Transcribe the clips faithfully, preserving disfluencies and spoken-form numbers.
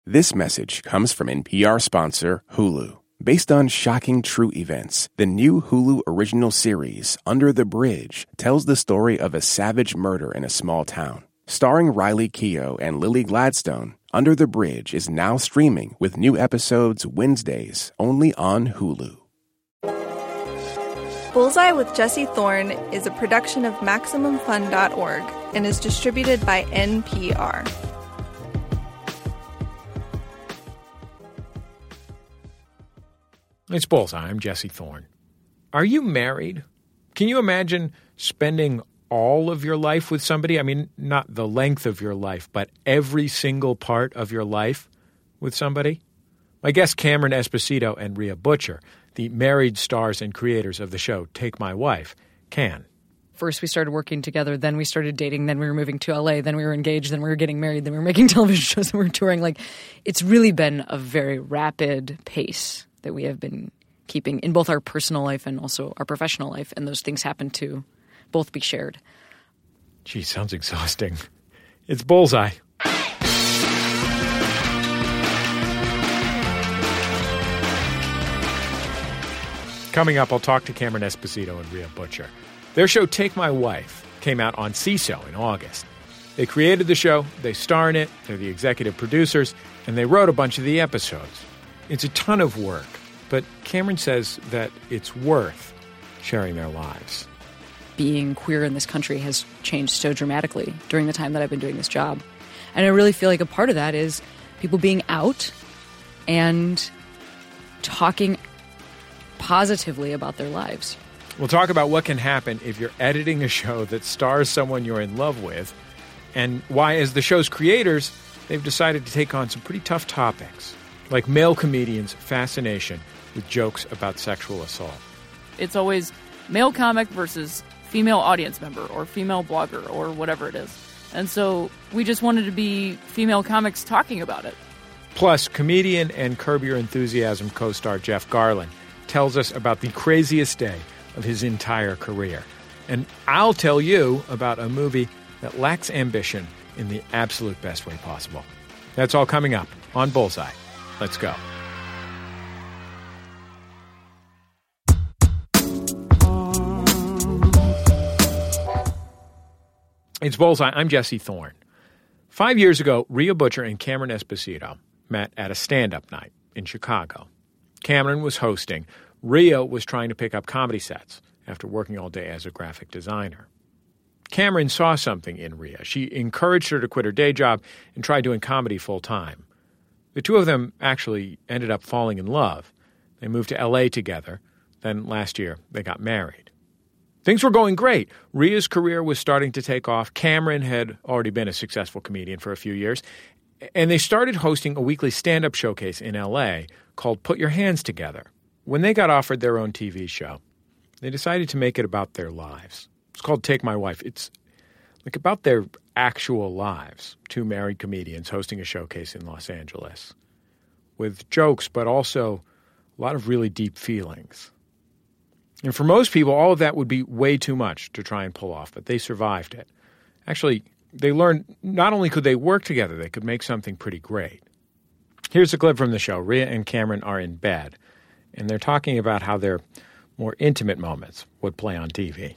This message comes from N P R sponsor Hulu. Based on shocking true events, the new Hulu original series, Under the Bridge, tells the story of a savage murder in a small town. Starring Riley Keough and Lily Gladstone, Under the Bridge is now streaming with new episodes Wednesdays only on Hulu. Bullseye with Jesse Thorne is a production of Maximum Fun dot org and is distributed by N P R. It's Bullseye. I'm Jesse Thorne. Are you married? Can you imagine spending all of your life with somebody? I mean, not the length of your life, but every single part of your life with somebody? My guests Cameron Esposito and Rhea Butcher, the married stars and creators of the show Take My Wife, can. First we started working together, then we started dating, then we were moving to L A, then we were engaged, then we were getting married, then we were making television shows, and we were touring. Like, it's really been a very rapid pace that we have been keeping in both our personal life and also our professional life, and those things happen to both be shared. Gee, sounds exhausting. It's Bullseye. Coming up, I'll talk to Cameron Esposito and Rhea Butcher. Their show, Take My Wife, came out on C I S O in August. They created the show, they star in it, they're the executive producers, and they wrote a bunch of the episodes. It's a ton of work, but Cameron says that it's worth sharing their lives. Being queer in this country has changed so dramatically during the time that I've been doing this job. And I really feel like a part of that is people being out and talking positively about their lives. We'll talk about what can happen if you're editing a show that stars someone you're in love with, and why, as the show's creators, they've decided to take on some pretty tough topics, like male comedians' fascination with jokes about sexual assault. It's always male comic versus female audience member or female blogger or whatever it is. And so we just wanted to be female comics talking about it. Plus, comedian and Curb Your Enthusiasm co-star Jeff Garlin tells us about the craziest day of his entire career. And I'll tell you about a movie that lacks ambition in the absolute best way possible. That's all coming up on Bullseye. Let's go. It's Bullseye. I'm Jesse Thorne. Five years ago, Rhea Butcher and Cameron Esposito met at a stand-up night in Chicago. Cameron was hosting. Rhea was trying to pick up comedy sets after working all day as a graphic designer. Cameron saw something in Rhea. She encouraged her to quit her day job and try doing comedy full-time. The two of them actually ended up falling in love. They moved to L A together. Then last year, they got married. Things were going great. Rhea's career was starting to take off. Cameron had already been a successful comedian for a few years. And they started hosting a weekly stand-up showcase in L A called Put Your Hands Together. When they got offered their own T V show, they decided to make it about their lives. It's called Take My Wife. It's like about their actual lives. Two married comedians hosting a showcase in Los Angeles with jokes, but also a lot of really deep feelings. And for most people, all of that would be way too much to try and pull off, but they survived it. Actually, they learned not only could they work together, they could make something pretty great. Here's a clip from the show. Rhea and Cameron are in bed, and they're talking about how their more intimate moments would play on T V.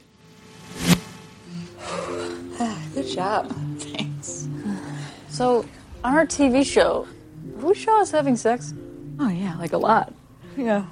Good job. Thanks. So, on our T V show, will we show us having sex? Oh, yeah, like a lot. Yeah.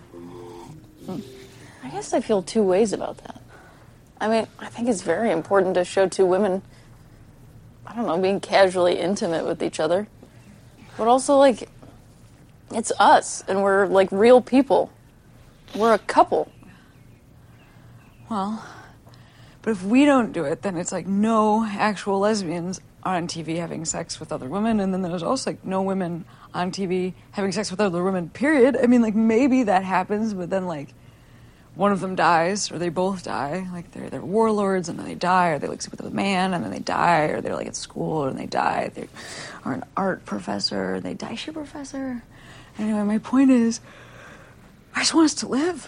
I guess I feel two ways about that. I mean, I think it's very important to show two women, I don't know, being casually intimate with each other. But also, like, it's us, and we're, like, real people. We're a couple. Well, but if we don't do it, then it's like no actual lesbians on T V having sex with other women, and then there's also like no women on T V having sex with other women, period. I mean, like, maybe that happens, but then, like, one of them dies, or they both die. Like, they're, they're warlords, and then they die, or they, like, sleep with a man, and then they die, or they're, like, at school, and they die. They are an art professor, and they die. Is she a professor? Anyway, my point is, I just want us to live.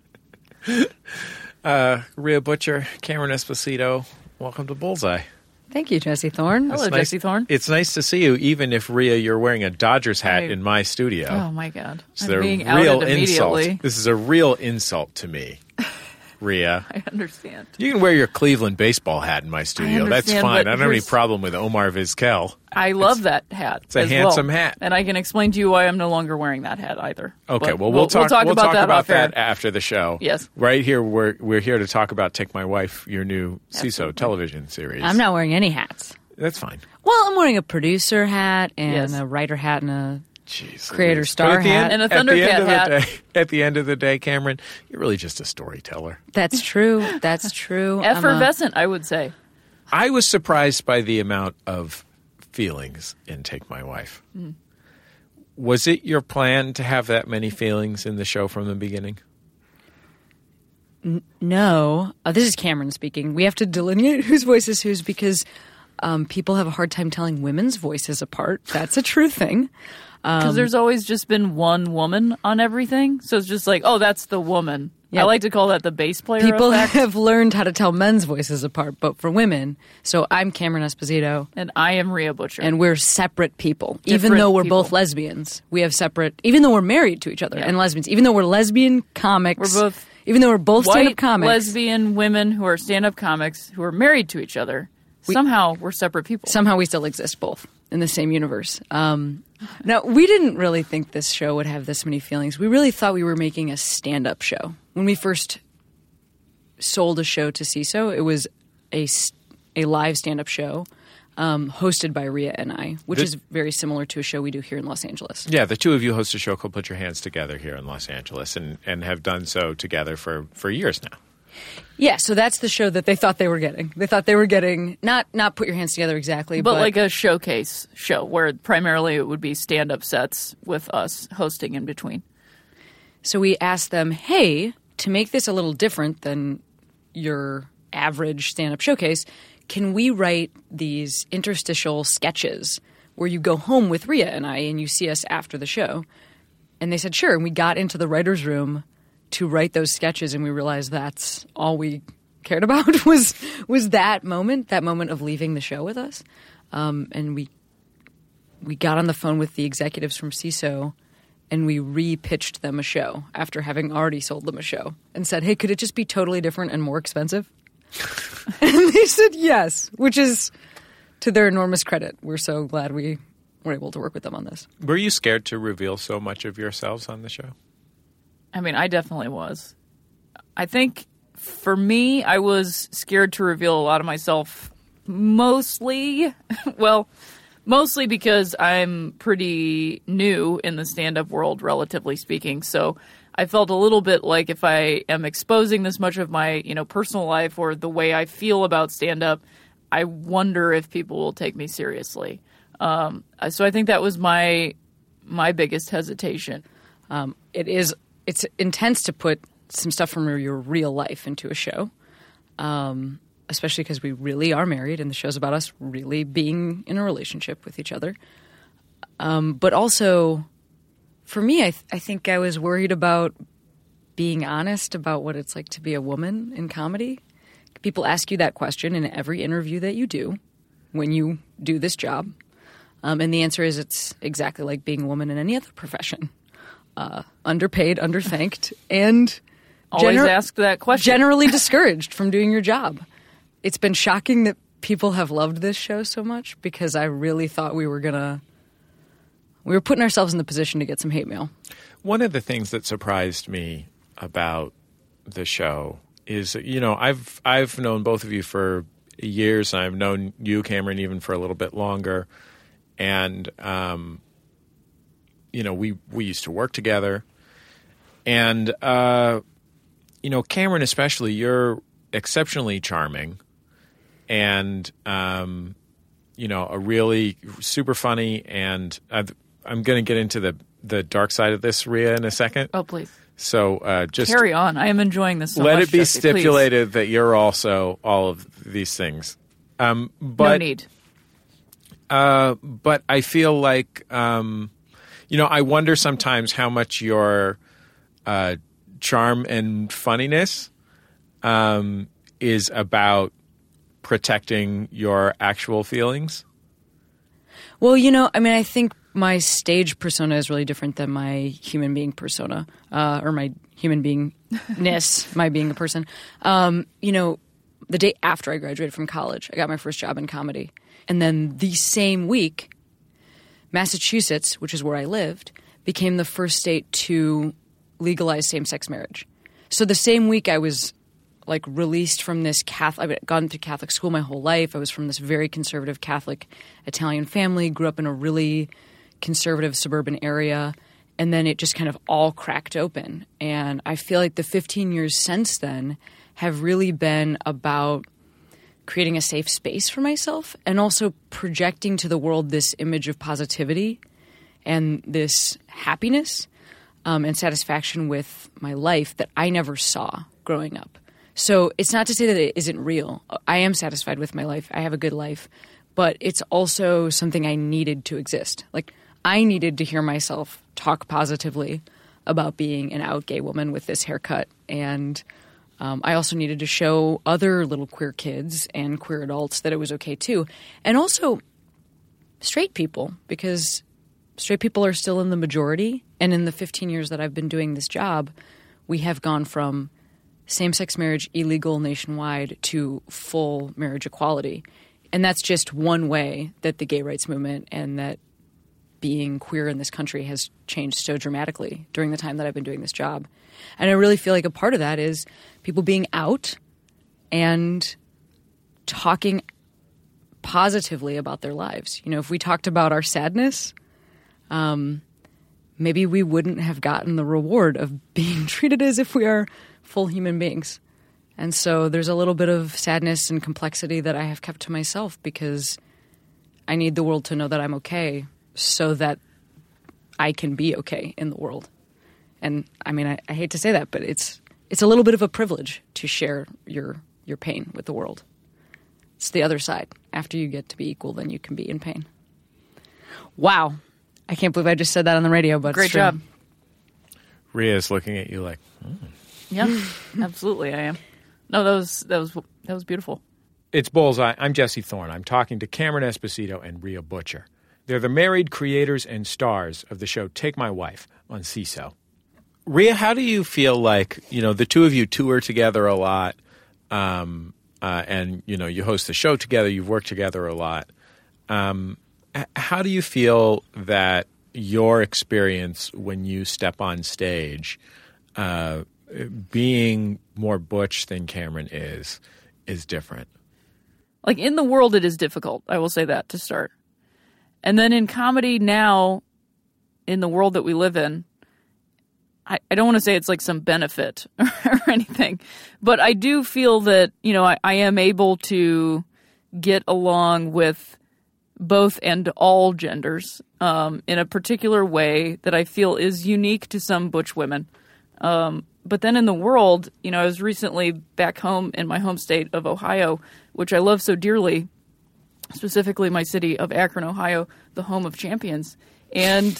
uh, Rhea Butcher, Cameron Esposito, welcome to Bullseye. Thank you, Jesse Thorne. Hello, It's nice- Jesse Thorne. It's nice to see you, even if, Rhea, you're wearing a Dodgers hat I- in my studio. Oh, my God. So I'm they're being real outed immediately. insult. This is a real insult to me, Rhea. I understand. You can wear your Cleveland baseball hat in my studio. That's understand, fine. but I don't have any here's- problem with Omar Vizquel. I love that hat. it's a as handsome well. hat. And I can explain to you why I'm no longer wearing that hat either. Okay, But well, we'll, talk, we'll talk about that about off air. that after the show. Yes. Right here, we're, we're here to talk about Take My Wife, your new C I S O television series. I'm not wearing any hats. That's fine. Well, I'm wearing a producer hat and Yes. a writer hat and a Jeez, Creator Louise. star But at the hat. end- And a at the end Thundercat of the hat. day- At the end of the day, Cameron, you're really just a storyteller. That's true. That's true. I'm a- Effervescent, I would say. I was surprised by the amount of feelings in Take My Wife. Mm. Was it your plan to have that many feelings in the show from the beginning? No, uh, this is Cameron speaking. We have to delineate whose voice is whose because um, people have a hard time telling women's voices apart. That's a true thing. Because Um, there's always just been one woman on everything. So it's just like, oh, that's the woman. Yeah. I like to call that the bass player People effect. have learned how to tell men's voices apart, but for women, so I'm Cameron Esposito, And I am Rhea Butcher. and we're separate people. even Different though we're people. both lesbians, we have separate. Even though we're married to each other and lesbians, even though we're lesbian comics, We're both even though we're both stand-up white comics, lesbian women who are stand-up comics who are married to each other. Somehow we're separate people. somehow we still exist both in the same universe. Um, now, we didn't really think this show would have this many feelings. We really thought we were making a stand-up show. When we first sold a show to C I S O, it was a, s- a live stand-up show um, hosted by Rhea and I, which This- is very similar to a show we do here in Los Angeles. Yeah, the two of you host a show called Put Your Hands Together here in Los Angeles and, and have done so together for, for years now. Yeah, so that's the show that they thought they were getting. They thought they were getting, not not Put Your Hands Together exactly, but, but, like a showcase show where primarily it would be stand-up sets with us hosting in between. So we asked them, hey, to make this a little different than your average stand-up showcase, can we write these interstitial sketches where you go home with Rhea and I and you see us after the show? And they said, sure. And we got into the writer's room to write those sketches, and we realized that's all we cared about was was that moment, that moment of leaving the show with us. Um, and we we got on the phone with the executives from C I S O, and we re-pitched them a show after having already sold them a show and said, hey, could it just be totally different and more expensive? And they said yes, which is to their enormous credit. We're so glad we were able to work with them on this. Were you scared to reveal so much of yourselves on the show? I mean, I definitely was. I think for me, I was scared to reveal a lot of myself mostly, well, mostly because I'm pretty new in the stand-up world, relatively speaking. So I felt a little bit like if I am exposing this much of my, you know, personal life or the way I feel about stand-up, I wonder if people will take me seriously. Um, so I think that was my my biggest hesitation. Um, it is it's intense to put some stuff from your real life into a show, um, especially because we really are married and the show's about us really being in a relationship with each other. Um, but also, for me, I, th- I think I was worried about being honest about what it's like to be a woman in comedy. People ask you that question in every interview that you do when you do this job. Um, and the answer is it's exactly like being a woman in any other profession. Uh, underpaid, underthanked, and Always gener- ask that question. generally discouraged from doing your job. It's been shocking that people have loved this show so much because I really thought we were going to – we were putting ourselves in the position to get some hate mail. One of the things that surprised me about the show is, you know, I've I've known both of you for years, and I've known you, Cameron, even for a little bit longer. And, um, you know, we, we used to work together. And, uh, you know, Cameron especially, you're exceptionally charming and, um, you know, a really super funny. And I've, I'm going to get into the, the dark side of this, Rhea, in a second. Oh, please. So uh, just Carry on. I am enjoying this so let much, it be Jesse, please. stipulated that you're also all of these things. Um, but, No need. Uh, but I feel like, um, you know, I wonder sometimes how much your uh, charm and funniness um, is about protecting your actual feelings? Well, you know, I mean, I think my stage persona is really different than my human being persona, uh, or my human beingness, my being a person. Um, you know, the day after I graduated from college, I got my first job in comedy. And then the same week, Massachusetts, which is where I lived, became the first state to legalize same-sex marriage. So the same week I was like released from this Catholic, I've gone through Catholic school my whole life. I was from this very conservative Catholic Italian family, grew up in a really conservative suburban area, and then it just kind of all cracked open. And I feel like the fifteen years since then have really been about creating a safe space for myself and also projecting to the world this image of positivity and this happiness um, and satisfaction with my life that I never saw growing up. So it's not to say that it isn't real. I am satisfied with my life. I have a good life. But it's also something I needed to exist. Like, I needed to hear myself talk positively about being an out gay woman with this haircut. And um, I also needed to show other little queer kids and queer adults that it was okay too. And also straight people, because straight people are still in the majority. And in the fifteen years that I've been doing this job, we have gone from same-sex marriage illegal nationwide to full marriage equality. And that's just one way that the gay rights movement and that being queer in this country has changed so dramatically during the time that I've been doing this job. And I really feel like a part of that is people being out and talking positively about their lives. You know, if we talked about our sadness, um, maybe we wouldn't have gotten the reward of being treated as if we are full human beings. And so there's a little bit of sadness and complexity that I have kept to myself because I need the world to know that I'm okay so that I can be okay in the world. And I mean, I, I hate to say that, but it's it's a little bit of a privilege to share your your pain with the world. It's the other side. After you get to be equal, then you can be in pain. Wow. I can't believe I just said that on the radio, but great job. Rhea's looking at you like, mm. Yeah, absolutely I am. No, that was that was that was beautiful. It's Bullseye. I'm Jesse Thorne. I'm talking to Cameron Esposito and Rhea Butcher. They're the married creators and stars of the show Take My Wife on C I S O. Rhea, how do you feel like, you know, the two of you tour together a lot, um, uh, and, you know, you host the show together, you've worked together a lot. Um, how do you feel that your experience when you step on stage, uh, being more butch than Cameron is, is different? Like, in the world, it is difficult. I will say that to start. And then in comedy now, in the world that we live in, I, I don't want to say it's like some benefit or anything, but I do feel that, you know, I, I am able to get along with both and all genders um, in a particular way that I feel is unique to some butch women. Um, but then in the world, you know, I was recently back home in my home state of Ohio, which I love so dearly, specifically my city of Akron, Ohio, the home of champions. And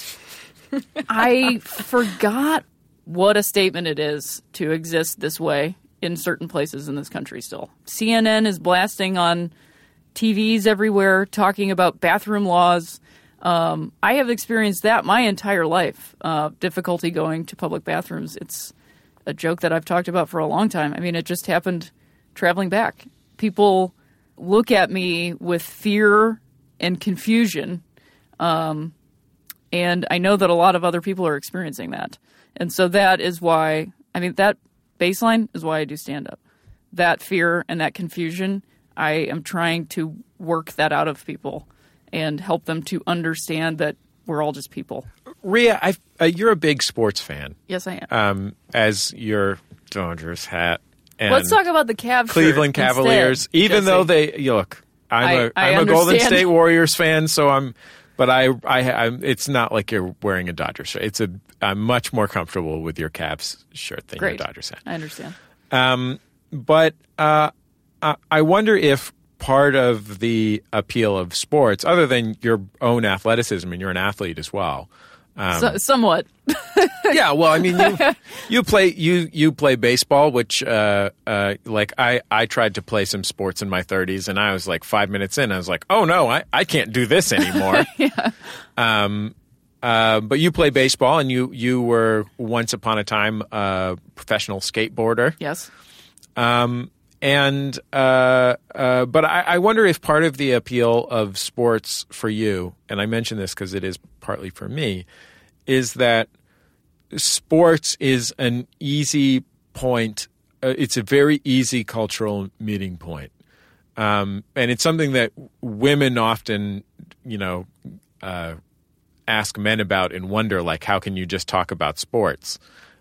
I forgot what a statement it is to exist this way in certain places in this country still. C N N is blasting on T Vs everywhere, talking about bathroom laws. Um, I have experienced that my entire life, uh, difficulty going to public bathrooms. It's a joke that I've talked about for a long time. I mean, it just happened traveling back. People look at me with fear and confusion, um, and I know that a lot of other people are experiencing that. And so that is why, I mean, that baseline is why I do stand-up. That fear and that confusion, I am trying to work that out of people and help them to understand that we're all just people. Rhea, I've, uh, you're a big sports fan. Yes, I am. Um, as your Dodgers hat. And Let's talk about the Cavs. Cleveland Cavaliers. Instead, even Jesse. though they, you look, I'm I- a I I'm a Golden understand. State Warriors fan, so I'm. But I, I, I'm, it's not like you're wearing a Dodgers shirt. It's a. I'm much more comfortable with your Cavs shirt than Great. your Dodgers hat. I understand. Um, but uh, I I wonder if part of the appeal of sports, other than your own athleticism, and you're an athlete as well, Um, so, somewhat. Yeah, well, I mean, you you play you you play baseball, which uh, uh, like I, I tried to play some sports in my thirties, and I was like five minutes in, I was like, oh no, I, I can't do this anymore. Yeah. Um, uh, but you play baseball, and you you were once upon a time a professional skateboarder. Yes. Um, and uh, uh, but I, I wonder if part of the appeal of sports for you, and I mention this because it is partly for me, is that sports is an easy point. Uh, it's a very easy cultural meeting point. Um, and it's something that women often, you know, uh, ask men about and wonder, like, how can you just talk about sports?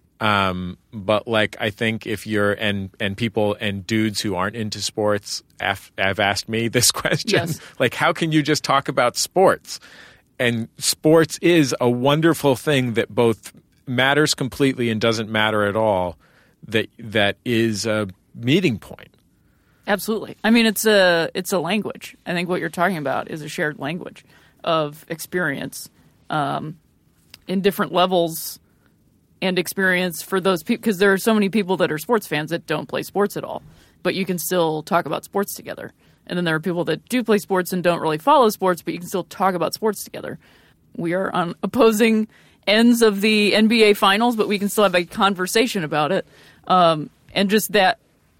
Um, but like, I think if you're, and, and people and dudes who aren't into sports have, have asked me this question, Yes. like, how can you just talk about sports? And sports is a wonderful thing that both matters completely and doesn't matter at all. That that is a meeting point. Absolutely. I mean, it's a it's a language. I think what you're talking about is a shared language of experience um, in different levels and experience for those people. Because there are so many people that are sports fans that don't play sports at all, but you can still talk about sports together. And then there are people that do play sports and don't really follow sports, but you can still talk about sports together. We are on opposing ends of the N B A Finals, but we can still have a conversation about it. Um, and just that,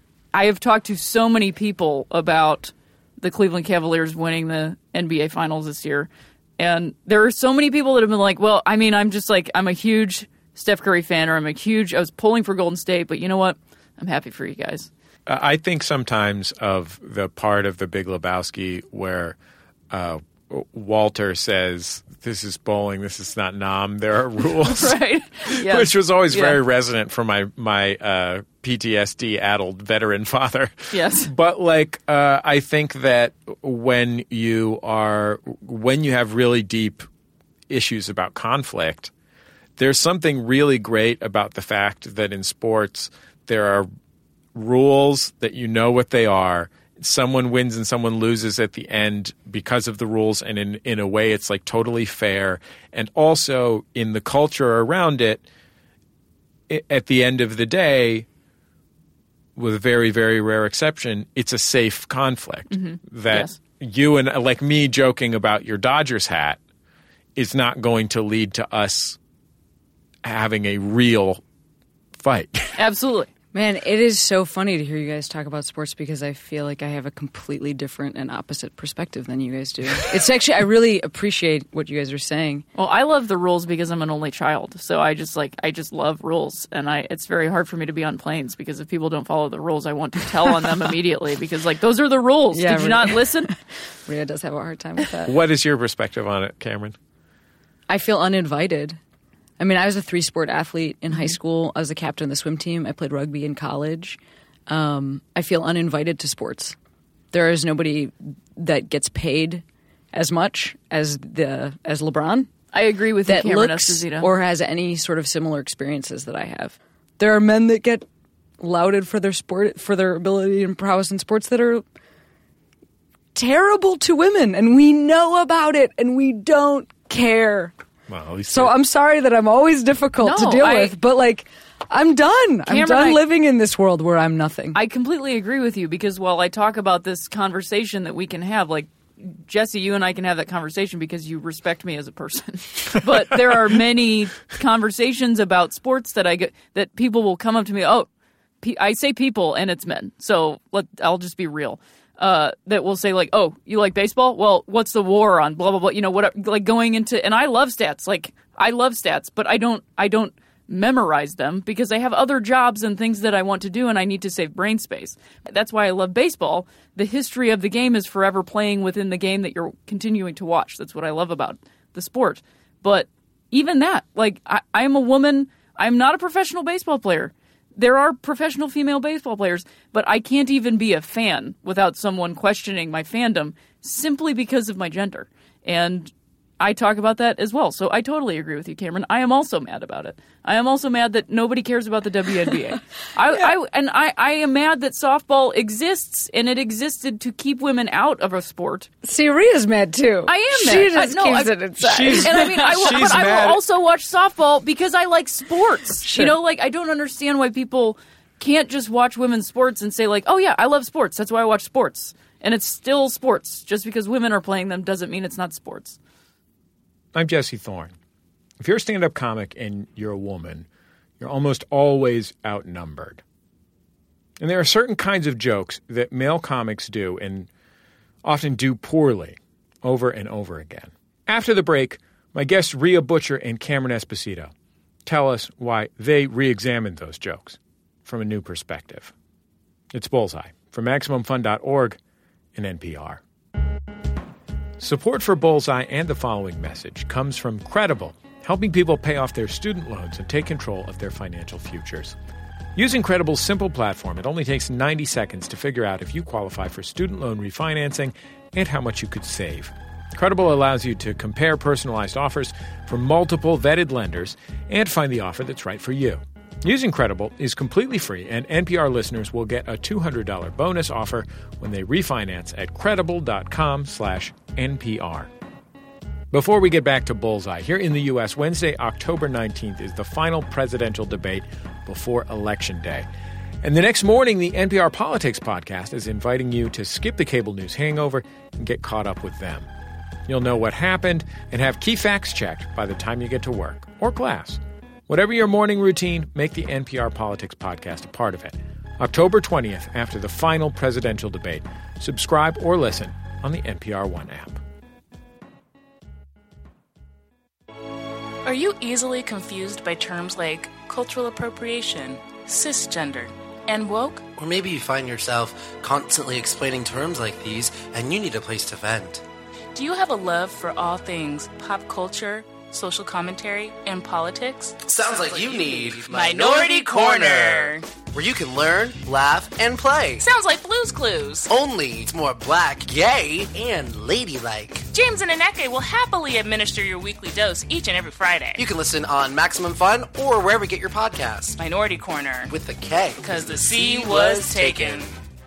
I have talked to so many people about the Cleveland Cavaliers winning the N B A Finals this year. And there are so many people that have been like, well, I mean, I'm just like, I'm a huge Steph Curry fan, or I'm a huge, I was pulling for Golden State, but you know what? I'm happy for you guys. I think sometimes of the part of The Big Lebowski where uh, Walter says, this is bowling, this is not nom, there are rules. Right. Yeah. Which was always Yeah. very resonant for my, my uh, P T S D-addled veteran father. Yes. But, like, uh, I think that when you are – when you have really deep issues about conflict, there's something really great about the fact that in sports there are – rules that you know what they are. Someone wins and someone loses at the end because of the rules, and in, in a way it's like totally fair. And also in the culture around it, it, at the end of the day, with a very, very rare exception, it's a safe conflict. Mm-hmm. That Yes. you and like me joking about your Dodgers hat is not going to lead to us having a real fight. Absolutely. Man, it is so funny to hear you guys talk about sports because I feel like I have a completely different and opposite perspective than you guys do. It's actually, I really appreciate what you guys are saying. Well, I love the rules because I'm an only child. So I just like, I just love rules. And I, it's very hard for me to be on planes because if people don't follow the rules, I want to tell on them immediately because like, those are the rules. Yeah, Did you right. not listen? Rhea does have a hard time with that. What is your perspective on it, Cameron? I feel uninvited. I mean, I was a three-sport athlete in high school. I was the captain of the swim team. I played rugby in college. Um, I feel uninvited to sports. There is nobody that gets paid as much as the as LeBron I agree with that you, Cameron looks Esposito. or has any sort of similar experiences that I have. There are men that get lauded for their sport, for their ability and prowess in sports that are terrible to women, and we know about it, and we don't care. Well, at least So I'm sorry that I'm always difficult No, to deal I- with, but like I'm done. I'm Cameron, done I- living in this world where I'm nothing. I completely agree with you because while I talk about this conversation that we can have, like Jesse, you and I can have that conversation because you respect me as a person. But there are many conversations about sports that I get that people will come up to me. Oh, pe- I say people and it's men, so let I'll just be real. Uh, that will say like, oh, you like baseball? Well, what's the war on? Blah blah blah. You know what? Like going into, and I love stats. Like I love stats, but I don't. I don't memorize them because I have other jobs and things that I want to do, and I need to save brain space. That's why I love baseball. The history of the game is forever playing within the game that you're continuing to watch. That's what I love about the sport. But even that, like I, I'm a woman. I'm not a professional baseball player. There are professional female baseball players, but I can't even be a fan without someone questioning my fandom simply because of my gender. And I talk about that as well. So I totally agree with you, Cameron. I am also mad about it. I am also mad that nobody cares about the W N B A. I, yeah. I, and I, I am mad that softball exists, and it existed to keep women out of a sport. See, Rhea's mad, too. I am she mad. She just I, no, keeps I, it inside. She's, and I mean, I will, but I will also watch softball because I like sports. Sure. You know, like, I don't understand why people can't just watch women's sports and say, like, oh, yeah, I love sports. That's why I watch sports. And it's still sports. Just because women are playing them doesn't mean it's not sports. I'm Jesse Thorne. If you're a stand-up comic and you're a woman, you're almost always outnumbered. And there are certain kinds of jokes that male comics do and often do poorly over and over again. After the break, my guests Rhea Butcher and Cameron Esposito tell us why they re-examined those jokes from a new perspective. It's Bullseye from Maximum Fun dot org and N P R. Support for Bullseye and the following message comes from Credible, helping people pay off their student loans and take control of their financial futures. Using Credible's simple platform, it only takes ninety seconds to figure out if you qualify for student loan refinancing and how much you could save. Credible allows you to compare personalized offers from multiple vetted lenders and find the offer that's right for you. Using Credible is completely free, and N P R listeners will get a two hundred dollars bonus offer when they refinance at credible.com slash NPR. Before we get back to Bullseye, here in the U S, Wednesday, October nineteenth is the final presidential debate before Election Day. And the next morning, the N P R Politics podcast is inviting you to skip the cable news hangover and get caught up with them. You'll know what happened and have key facts checked by the time you get to work or class. Whatever your morning routine, make the N P R Politics podcast a part of it. October twentieth, after the final presidential debate. Subscribe or listen on the N P R One app. Are you easily confused by terms like cultural appropriation, cisgender, and woke? Or maybe you find yourself constantly explaining terms like these and you need a place to vent. Do you have a love for all things pop culture, social commentary, and politics? Sounds like you need Minority Corner, where you can learn, laugh, and play. Sounds like Blue's Clues. Only it's more black, gay, and ladylike. James and Aneke will happily administer your weekly dose each and every Friday. You can listen on Maximum Fun or wherever you get your podcasts. Minority Corner. With the K. Because the C was taken.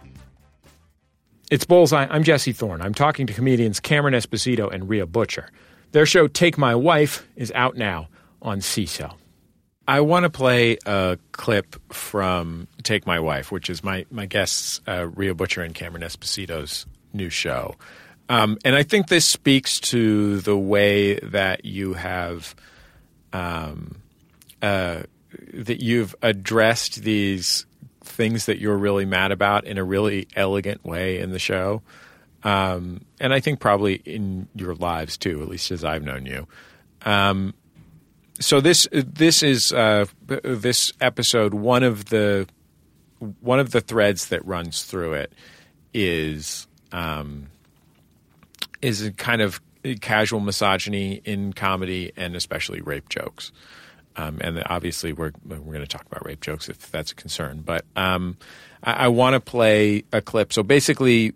It's Bullseye. I'm Jesse Thorne. I'm talking to comedians Cameron Esposito and Rhea Butcher. Their show, Take My Wife, is out now on C S L. I want to play a clip from Take My Wife, which is my, my guests, uh, Rhea Butcher and Cameron Esposito's new show. Um, and I think this speaks to the way that you have um, uh, that you've addressed these things that you're really mad about in a really elegant way in the show. Um, and I think probably in your lives too, at least as I've known you. Um, so this this is uh, this episode. One of the one of the threads that runs through it is um, is a kind of casual misogyny in comedy, and especially rape jokes. Um, and obviously, we're we're going to talk about rape jokes if that's a concern. But um, I, I want to play a clip. So basically,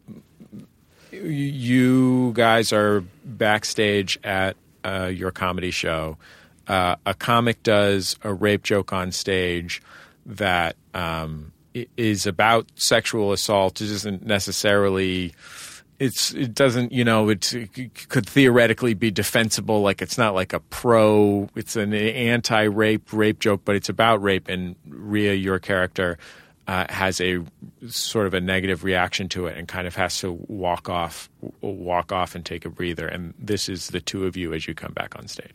you guys are backstage at uh, your comedy show. Uh, a comic does a rape joke on stage that um, is about sexual assault. It isn't necessarily. It's it doesn't you know it's, it could theoretically be defensible. Like it's not like a pro. It's an anti-rape rape joke, but it's about rape. And Rhea, your character, uh, has a sort of a negative reaction to it and kind of has to walk off, walk off and take a breather. And this is the two of you as you come back on stage.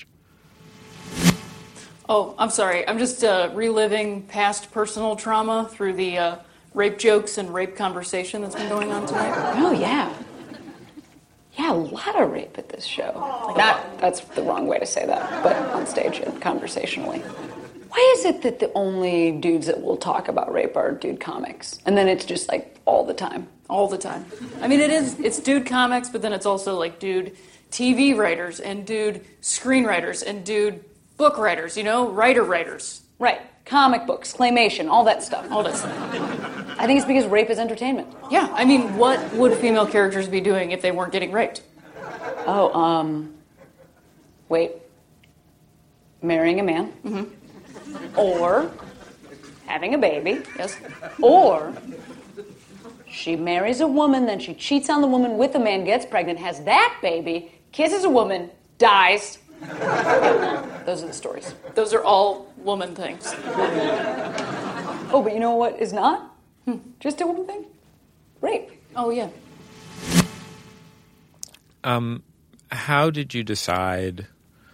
Oh, I'm sorry. I'm just uh, reliving past personal trauma through the uh, rape jokes and rape conversation that's been going on tonight. Oh, yeah. Yeah, a lot of rape at this show. Like Not, that's the wrong way to say that, but on stage and conversationally. Why is it that the only dudes that will talk about rape are dude comics? And then it's just like all the time. All the time. I mean, it is, it's dude comics, but then it's also like dude T V writers and dude screenwriters and dude book writers, you know, writer writers. Right. Comic books, claymation, all that stuff. All that stuff. I think it's because rape is entertainment. Yeah, I mean, what would female characters be doing if they weren't getting raped? Oh, um, Wait. Marrying a man. Mm-hmm. Or having a baby. Yes. Or she marries a woman, then she cheats on the woman with a man, gets pregnant, has that baby, kisses a woman, dies. Those are the stories. Those are all woman things. Oh, but you know what is not? Hmm. Just a woman thing? Rape. Oh, yeah. Um, how did you decide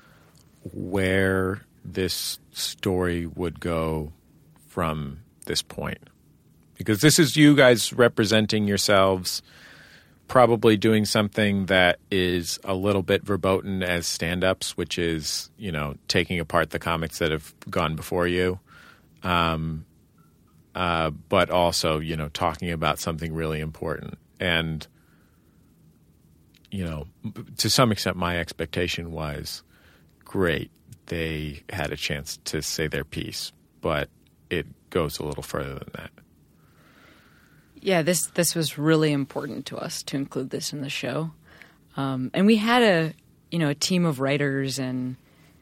where this story would go from this point? Because this is you guys representing yourselves, probably doing something that is a little bit verboten as stand-ups, which is, you know, taking apart the comics that have gone before you, um, uh, but also, you know, talking about something really important. And, you know, to some extent, my expectation was, great, they had a chance to say their piece, but it goes a little further than that. Yeah, this this was really important to us to include this in the show, um, and we had a you know a team of writers and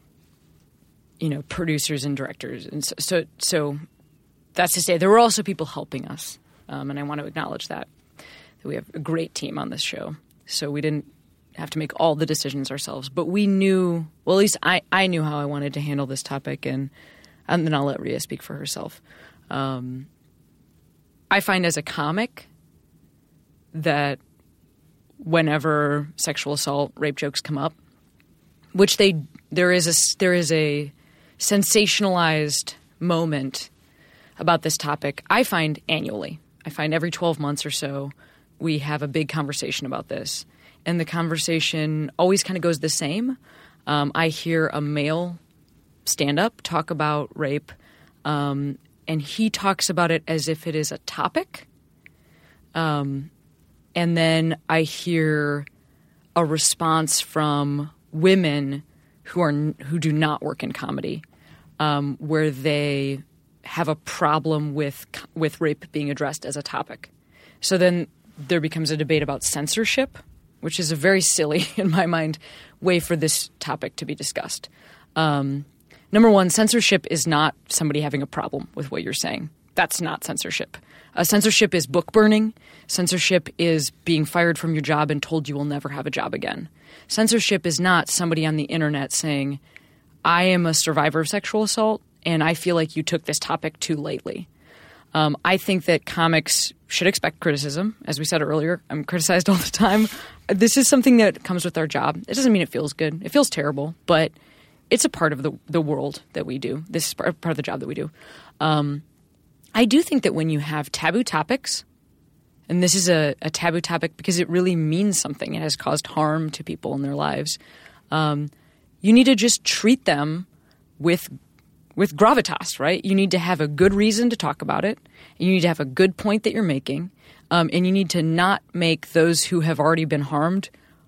you know producers and directors, and so so, so that's to say there were also people helping us, um, and I want to acknowledge that that we have a great team on this show. So we didn't have to make all the decisions ourselves, but we knew well at least I, I knew how I wanted to handle this topic, and and then I'll let Rhea speak for herself. Um, I find as a comic that whenever sexual assault, rape jokes come up, which they there is a there is a sensationalized moment about this topic, I find annually. I find every twelve months or so we have a big conversation about this, and the conversation always kind of goes the same. Um, I hear a male stand-up talk about rape. Um, And he talks about it as if it is a topic. Um, and then I hear a response from women who are who do not work in comedy, um, where they have a problem with with rape being addressed as a topic. So then there becomes a debate about censorship, which is a very silly, in my mind, way for this topic to be discussed. Um, Number one, censorship is not somebody having a problem with what you're saying. That's not censorship. Uh, censorship is book burning. Censorship is being fired from your job and told you will never have a job again. Censorship is not somebody on the internet saying, I am a survivor of sexual assault and I feel like you took this topic too lightly. Um, I think that comics should expect criticism. As we said earlier, I'm criticized all the time. This is something that comes with our job. It doesn't mean it feels good. It feels terrible, but it's a part of the the world that we do. This is part of the job that we do. Um, I do think that when you have taboo topics, and this is a, a taboo topic because it really means something, it has caused harm to people in their lives, um, you need to just treat them with with gravitas, right? You need to have a good reason to talk about it. You need to have a good point that you're making, um, and you need to not make those who have already been harmed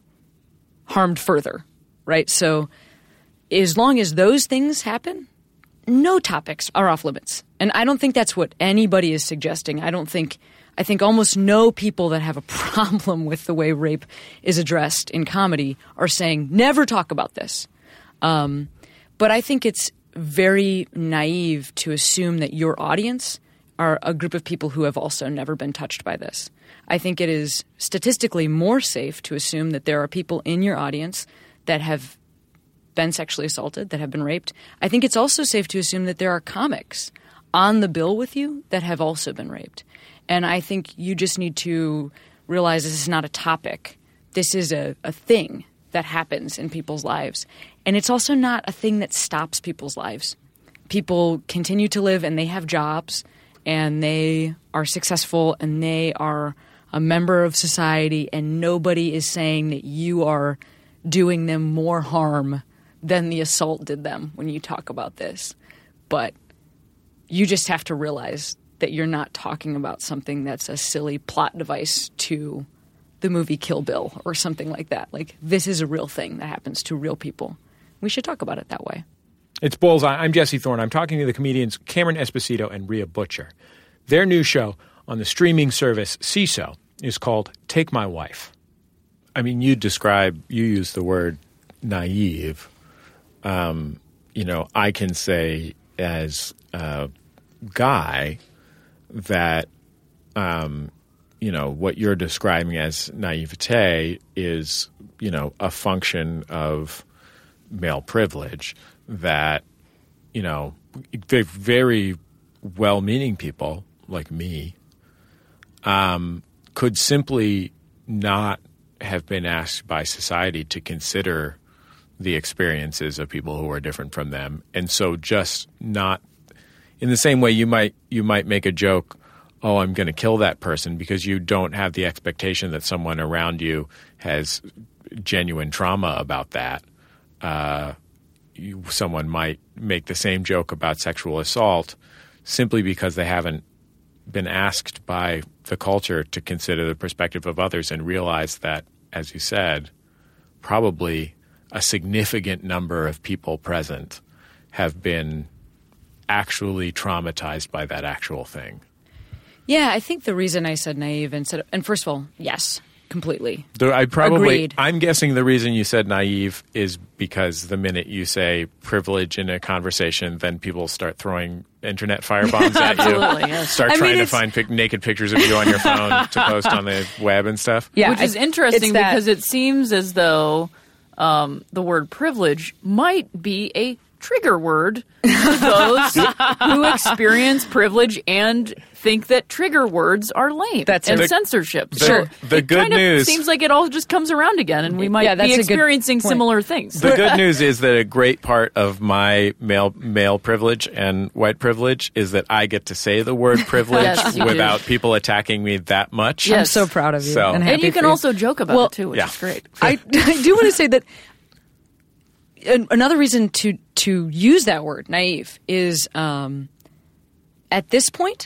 harmed further, right? So as long as those things happen, no topics are off limits. And I don't think that's what anybody is suggesting. I don't think – I think almost no people that have a problem with the way rape is addressed in comedy are saying never talk about this. Um, but I think it's very naive to assume that your audience are a group of people who have also never been touched by this. I think it is statistically more safe to assume that there are people in your audience that have – been sexually assaulted, that have been raped. I think it's also safe to assume that there are comics on the bill with you that have also been raped. And I think you just need to realize this is not a topic. This is a, a thing that happens in people's lives. And it's also not a thing that stops people's lives. People continue to live and they have jobs and they are successful and they are a member of society, and nobody is saying that you are doing them more harm than the assault did them when you talk about this. But you just have to realize that you're not talking about something that's a silly plot device to the movie Kill Bill or something like that. Like, this is a real thing that happens to real people. We should talk about it that way. It's Bullseye. I'm Jesse Thorne. I'm talking to the comedians Cameron Esposito and Rhea Butcher. Their new show on the streaming service Seeso is called Take My Wife. I mean, you describe, you use the word naive. um, you know, I can say as a guy that, um, you know, what you're describing as naivete is, you know, a function of male privilege that, you know, very well-meaning people like me um, could simply not have been asked by society to consider the experiences of people who are different from them, and so just not in the same way you might you might make a joke, oh, I'm going to kill that person, because you don't have the expectation that someone around you has genuine trauma about that. Uh, you, someone might make the same joke about sexual assault simply because they haven't been asked by the culture to consider the perspective of others and realize that, as you said, probably a significant number of people present have been actually traumatized by that actual thing. Yeah, I think the reason I said naive instead of, and first of all, yes, completely. I probably, Agreed. I'm guessing the reason you said naive is because the minute you say privilege in a conversation, then people start throwing internet firebombs at you. Absolutely, yes. Start I trying mean, to it's- find pic- naked pictures of you on your phone to post on the web and stuff. Yeah, Which is I- interesting it's that- because it seems as though um, the word privilege might be a trigger word to those who experience privilege and think that trigger words are lame That's and it. censorship. The- so the it good kind of news- seems like it all just comes around again, and we might Yeah, that's be a good experiencing point. similar things. The good news is that a great part of my male male privilege and white privilege is that I get to say the word privilege Yes, you do. without people attacking me that much. Yes. I'm so proud of you. So- and, and happy you can for also joke about Well, it too, which yeah. is great. I, I do want to say that an- another reason to to use that word naive is um, at this point,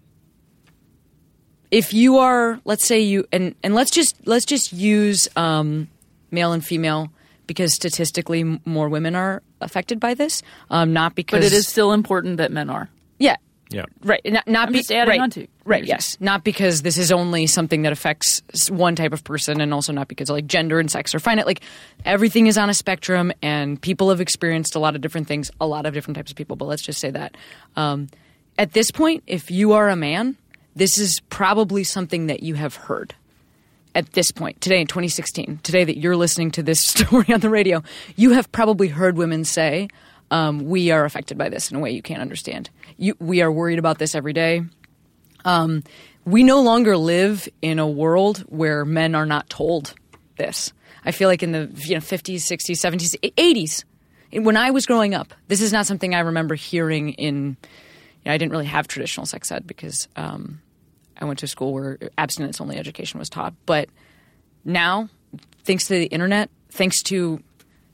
if you are, let's say you and and let's just let's just use um, male and female, because statistically m- more women are affected by this, um, not because But it is still important that men are. yeah. Yeah. Right, not, not I'm be, just adding right, on to- right. Yes, not because this is only something that affects s- one type of person, and also not because like gender and sex are finite. Like everything is on a spectrum, and people have experienced a lot of different things, a lot of different types of people. But let's just say that um, at this point, if you are a man, this is probably something that you have heard. At this point, today in twenty sixteen, today that you're listening to this story on the radio, you have probably heard women say, um, we are affected by this in a way you can't understand. You, we are worried about this every day. Um, we no longer live in a world where men are not told this. I feel like in the you know fifties, sixties, seventies, eighties, when I was growing up, this is not something I remember hearing in – I didn't really have traditional sex ed because um, I went to a school where abstinence-only education was taught. But now, thanks to the internet, thanks to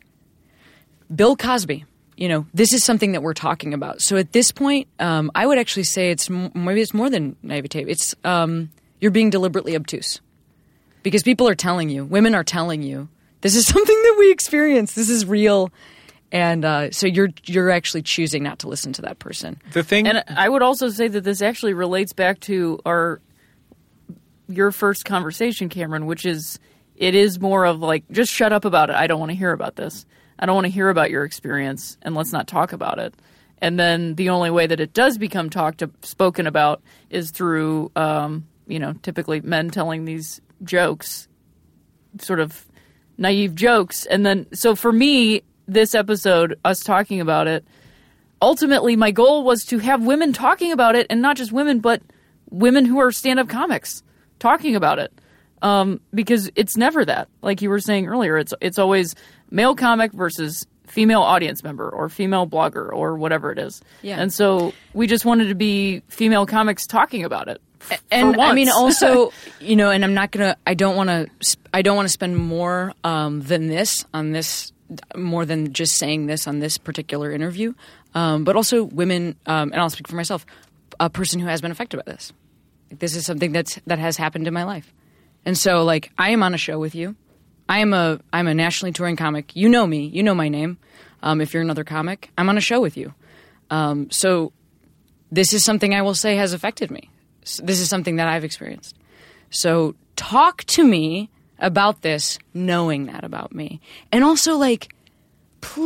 Bill Cosby, you know, this is something that we're talking about. So at this point, um, I would actually say it's m- maybe it's more than naivete. It's um, you're being deliberately obtuse because people are telling you, women are telling you, this is something that we experience. This is real, and uh, so you're you're actually choosing not to listen to that person. The thing, And I would also say that this actually relates back to our your first conversation, Cameron, which is it is more of like, just shut up about it. I don't want to hear about this. I don't want to hear about your experience, and let's not talk about it. And then the only way that it does become talked spoken about is through, um, you know, typically men telling these jokes, sort of naive jokes. And then, so for me, this episode, us talking about it, ultimately my goal was to have women talking about it, and not just women, but women who are stand-up comics talking about it. Um, because it's never that. Like you were saying earlier, it's it's always male comic versus female audience member or female blogger or whatever it is. Yeah. And so we just wanted to be female comics talking about it. f- And for I mean, once. also, you know, and I'm not gonna. I don't want to. I don't want to spend more um, than this on this, more than just saying this on this particular interview. Um, but also, women, um, and I'll speak for myself, a person who has been affected by this. This is something that's that has happened in my life, and so like I am on a show with you. I am a I'm a nationally touring comic. You know me. You know my name. Um, if you're another comic, I'm on a show with you. Um, so this is something I will say has affected me. S- This is something that I've experienced. So talk to me about this, knowing that about me, and also like, please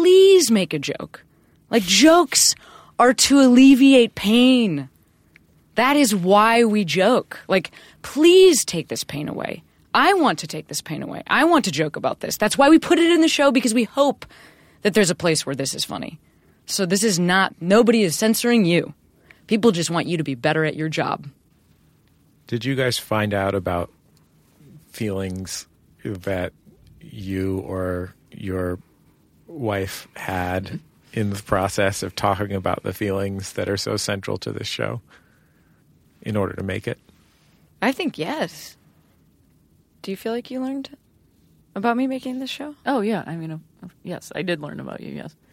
please make a joke. Like, jokes are to alleviate pain. That is why we joke. Like, please take this pain away. I want to take this pain away. I want to joke about this. That's why we put it in the show, because we hope that there's a place where this is funny. So this is not, nobody is censoring you. People just want you to be better at your job. Did you guys find out about feelings that you or your wife had in the process of talking about the feelings that are so central to this show in order to make it? I think yes. Do you feel like you learned about me making this show? Oh, yeah. I mean, uh, yes, I did learn about you, yes.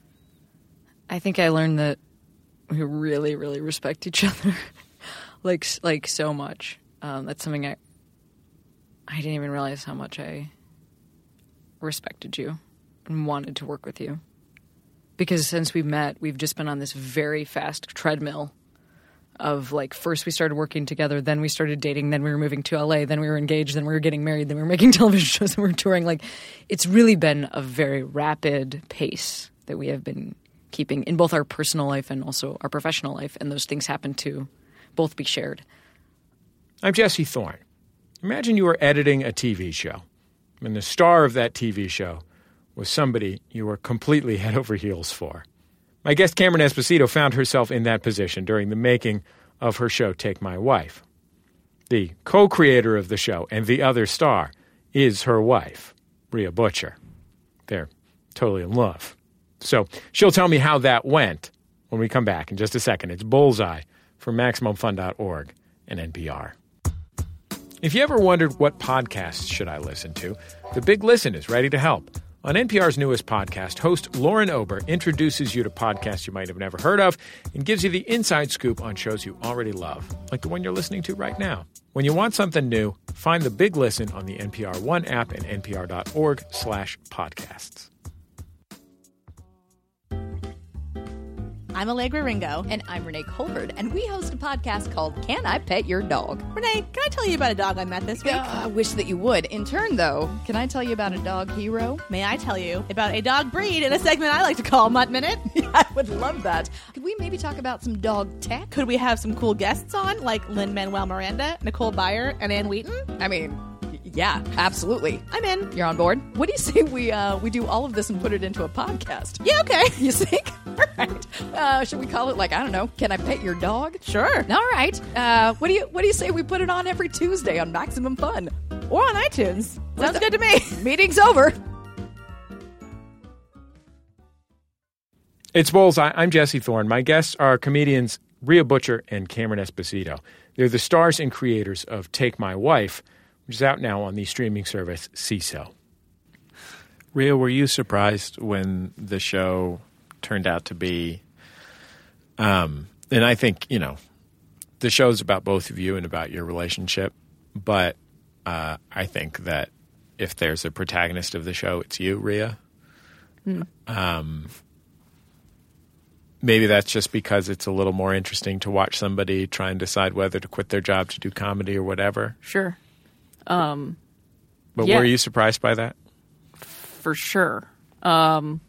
I think I learned that we really, really respect each other, like like so much. Um, that's something I I didn't even realize how much I respected you and wanted to work with you. Because since we met, we've just been on this very fast treadmill of, like, first we started working together, then we started dating, then we were moving to L A, then we were engaged, then we were getting married, then we were making television shows, then we were touring. Like, it's really been a very rapid pace that we have been keeping in both our personal life and also our professional life, and those things happen to both be shared. I'm Jesse Thorne. Imagine you were editing a T V show, and the star of that T V show was somebody you were completely head over heels for. My guest Cameron Esposito found herself in that position during the making of her show Take My Wife. The co-creator of the show and the other star is her wife, Rhea Butcher. They're totally in love. So she'll tell me how that went when we come back in just a second. It's Bullseye from Maximum Fun dot org and N P R. If you ever wondered what podcasts should I listen to, The Big Listen is ready to help. On N P R's newest podcast, host Lauren Ober introduces you to podcasts you might have never heard of and gives you the inside scoop on shows you already love, like the one you're listening to right now. When you want something new, find The Big Listen on the N P R One app and npr.org slash podcasts. I'm Allegra Ringo. And I'm Renee Colbert, and we host a podcast called Can I Pet Your Dog? Renee, can I tell you about a dog I met this week? Uh, I wish that you would. In turn, though, can I tell you about a dog hero? May I tell you about a dog breed in a segment I like to call Mutt Minute? I would love that. Could we maybe talk about some dog tech? Could we have some cool guests on, like Lin-Manuel Miranda, Nicole Byer, and Ann Wheaton? I mean, yeah, absolutely. I'm in. You're on board? What do you say we uh, we do all of this and put it into a podcast? Yeah, okay. You think? All right. Uh, should we call it, like, I don't know, Can I Pet Your Dog? Sure. All right. Uh, what do you What do you say we put it on every Tuesday on Maximum Fun? Or on iTunes. Sounds good to me. Meeting's over. It's Bullseye. I'm Jesse Thorne. My guests are comedians Rhea Butcher and Cameron Esposito. They're the stars and creators of Take My Wife, which is out now on the streaming service Seeso. Rhea, were you surprised when the show turned out to be, um, and I think, you know, the show's about both of you and about your relationship, but uh, I think that if there's a protagonist of the show, it's you, Rhea. Mm. Um, maybe that's just because it's a little more interesting to watch somebody try and decide whether to quit their job to do comedy or whatever. Sure. Um, but yeah. Were you surprised by that? For sure. Um,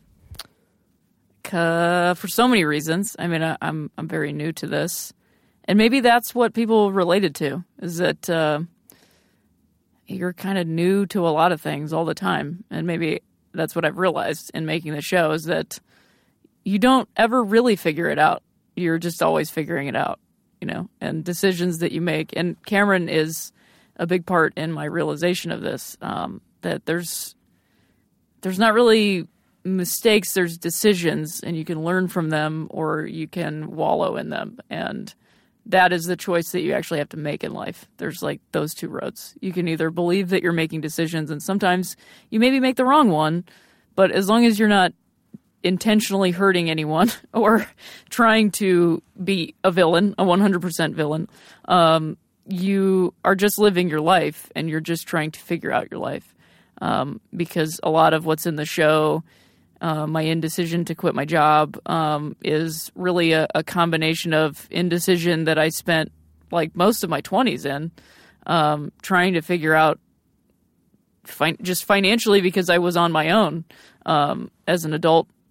uh, for so many reasons. I mean, I, I'm I'm very new to this, and maybe that's what people related to, is that uh, you're kind of new to a lot of things all the time, and maybe that's what I've realized in making the show, is that you don't ever really figure it out. You're just always figuring it out, you know, and decisions that you make. And Cameron is a big part in my realization of this, um, that there's there's not really mistakes, there's decisions, and you can learn from them or you can wallow in them. And that is the choice that you actually have to make in life. There's like those two roads. You can either believe that you're making decisions, and sometimes you maybe make the wrong one, but as long as you're not intentionally hurting anyone or trying to be a villain, a one hundred percent villain, um, you are just living your life and you're just trying to figure out your life. Um, because a lot of what's in the show, uh, my indecision to quit my job, um, is really a, a combination of indecision that I spent like most of my twenties in, um, trying to figure out fin- just financially, because I was on my own, um, as an adult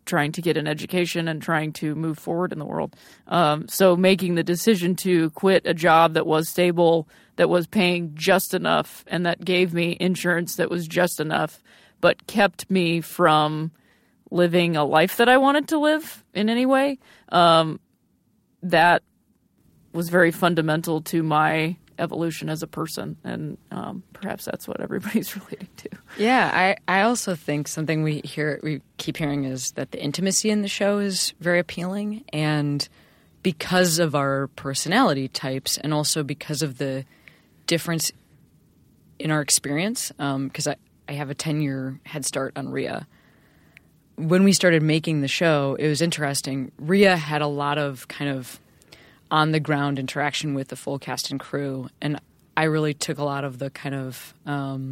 trying to get an education and trying to move forward in the world. Um, so making the decision to quit a job that was stable, that was paying just enough, and that gave me insurance that was just enough, but kept me from living a life that I wanted to live in any way, um, that was very fundamental to my evolution as a person, and um, perhaps that's what everybody's relating to. Yeah, I, I also think something we hear we keep hearing is that the intimacy in the show is very appealing, and because of our personality types, and also because of the difference in our experience, because um, I, I have a ten-year head start on Rhea. When we started making the show, it was interesting. Rhea had a lot of kind of on-the-ground interaction with the full cast and crew, and I really took a lot of the kind of, um,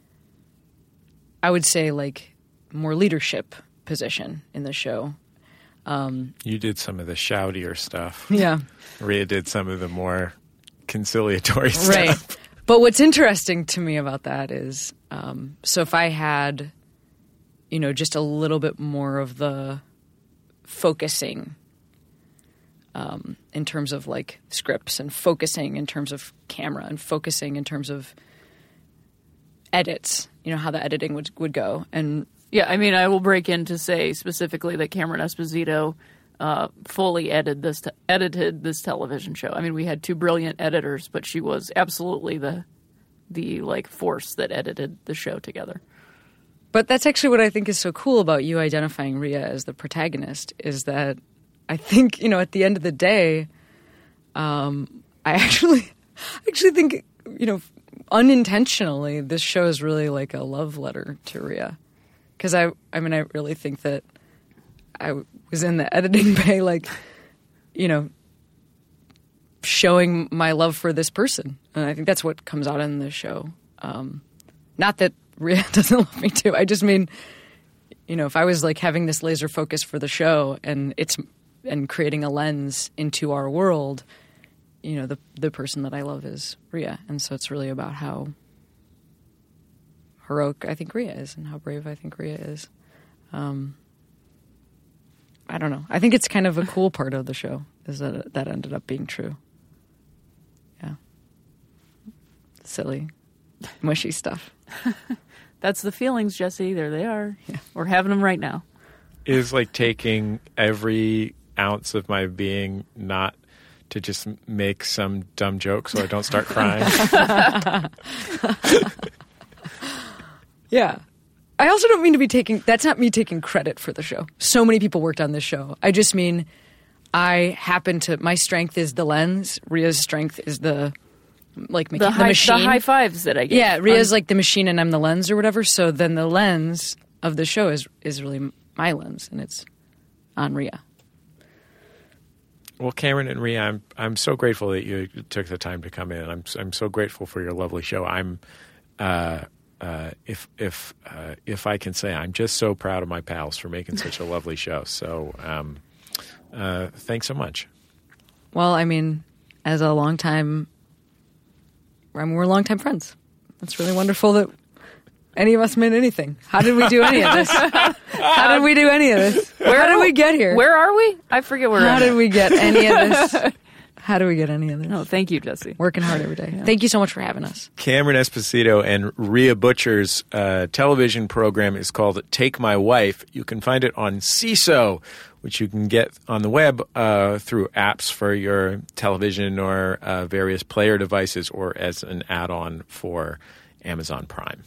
I would say, like, more leadership position in the show. Um, you did some of the shoutier stuff. Yeah. Rhea did some of the more conciliatory stuff. Right. But what's interesting to me about that is, um, so if I had, you know, just a little bit more of the focusing Um, in terms of like scripts, and focusing in terms of camera, and focusing in terms of edits, you know, how the editing would would go. And yeah, I mean, I will break in to say specifically that Cameron Esposito uh, fully edited this te- edited this television show. I mean, we had two brilliant editors, but she was absolutely the the like force that edited the show together. But that's actually what I think is so cool about you identifying Rhea as the protagonist, is that I think, you know, at the end of the day, um, I actually, actually think, you know, unintentionally, this show is really like a love letter to Rhea. Because I, I mean, I really think that I was in the editing bay, like, you know, showing my love for this person. And I think that's what comes out in this show. Um, not that Rhea doesn't love me too. I just mean, you know, if I was like having this laser focus for the show, and it's and creating a lens into our world, you know, the the person that I love is Rhea. And so it's really about how heroic I think Rhea is, and how brave I think Rhea is. Um, I don't know. I think it's kind of a cool part of the show, is that that ended up being true. Yeah. Silly, mushy stuff. That's the feelings, Jesse. There they are. Yeah. We're having them right now. It is like taking every ounce of my being not to just make some dumb joke so I don't start crying. Yeah. I also don't mean to be taking, that's not me taking credit for the show. So many people worked on this show. I just mean I happen to, my strength is the lens. Rhea's strength is the, like, the, the high, machine. The high fives that I get. Yeah, Rhea's um, like the machine and I'm the lens or whatever. So then the lens of the show is, is really my lens, and it's on Rhea. Well, Cameron and Rhea, I'm I'm so grateful that you took the time to come in. I'm I'm so grateful for your lovely show. I'm, uh, uh, if if uh, if I can say, I'm just so proud of my pals for making such a lovely show. So, um, uh, thanks so much. Well, I mean, as a longtime, I mean, we're longtime friends. It's really wonderful that any of us made anything. How did we do any of this? How did we do any of this? Where How did we get here? Where are we? I forget where. How did we get any of this? How do we get any of this? No, thank you, Jesse. Working hard every day. Yeah. Thank you so much for having us. Cameron Esposito and Rhea Butcher's uh, television program is called Take My Wife. You can find it on C I S O, which you can get on the web uh, through apps for your television or uh, various player devices, or as an add-on for Amazon Prime.